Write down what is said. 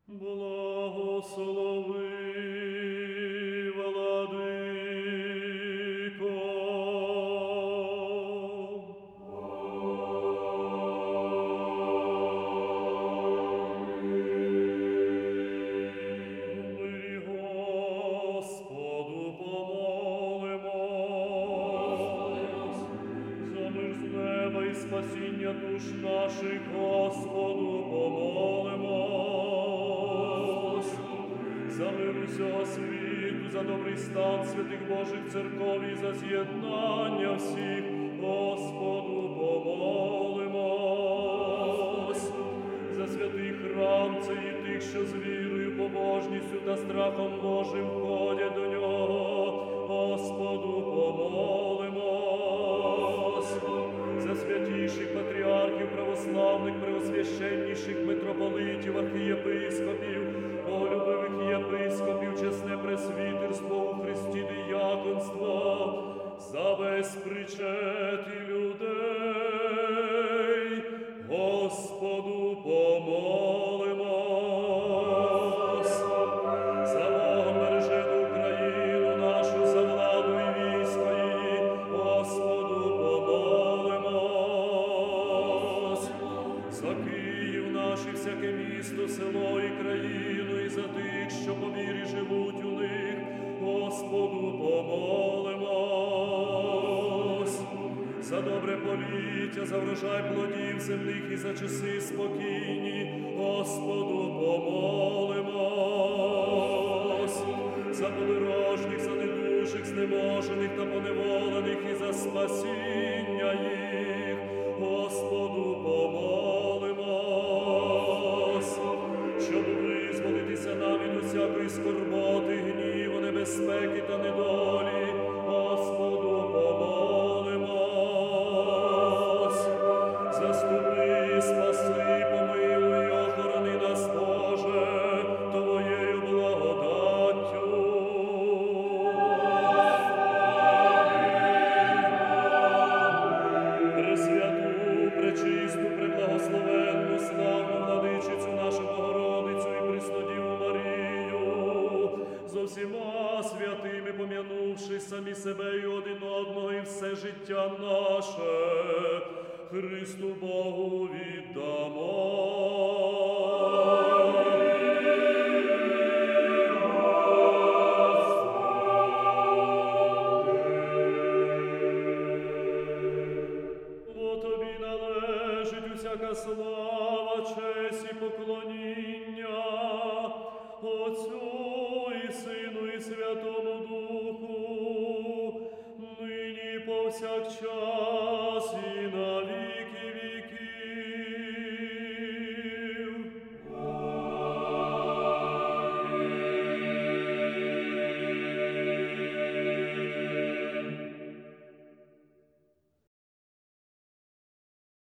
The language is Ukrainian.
Благослови, владико. Мирі Господу помолимось. За мир з неба і спасіння душ наших Господу помолимось. За мир усього світу, за добрий стан святих Божих церков і за з'єднання всіх Господу помолимось. За святий храм цей і тих, що з вірою, побожністю та страхом Божим входять до нього, Господу помолимось. За святіших патріархів, православних, преосвященніших митрополитів, архієпископів, боголюбивих єпископів, чесне пресвітерство у Христі дияконство, за весь причет і людей, Господу помолимось. За Богом бережену Україну нашу, за владу і військо її, Господу помолимось. За Київ наш і всяке місто, село і країну, і за тих, що по вірі живуть у них, Господу помолимось. За добре поліття, за врожай плодів земних і за часи спокійні, Господу помолимось. За подорожніх, за недужих, знеможених та поневолених і за спасіння їх, Господу помолимось. Щоб визволитися нам від усякої скорботи, гніву, небезпеки та недолі, Господу помолимось. Заступи, спаси, помилуй, охорони нас, Боже, Твоєю благодаттю. Пресвяту, пречисту, преблагословенну, славну владичицю нашу Богородицю і Преснодіву Марію, зо всіма святими пом'янувши самі себе і один одного, і все життя наше, Христу Богу віддамо. Бо Тобі належить усяка слава, честь і поклоніння, Отцю і Сину і Святому Духу, нині і повсякчас і на віки